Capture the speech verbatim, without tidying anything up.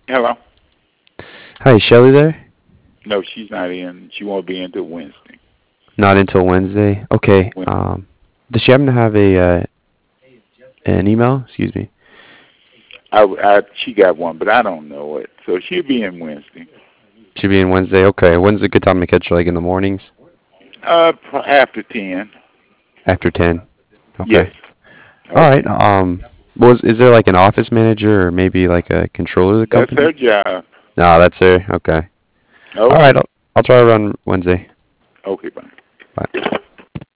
Hello. Hi, is Shelly there? No, she's not in. She won't be in until Wednesday. Not until Wednesday. Okay. When Um, does she happen to have a uh, an email? Excuse me. I, I she got one, but I don't know it. So she'll be in Wednesday. She'll be in Wednesday. Okay. When's a good time to catch her? Like in the mornings? Uh, pro- after ten. After ten. Yes. Okay. All right. Okay. Um, was is there like an office manager or maybe like a controller of the That's her company? job. No, that's her. Okay. All right. Okay. I'll, I'll try around Wednesday. Okay. Bye. Bye.